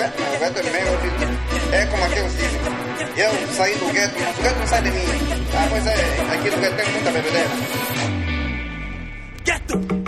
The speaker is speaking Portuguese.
o gueto é meu, é como aqueles dizem. Eu saí do gueto, mas o gueto não sai de mim. Ah, pois é, aqui no gueto tem muita bebedeira. Gueto!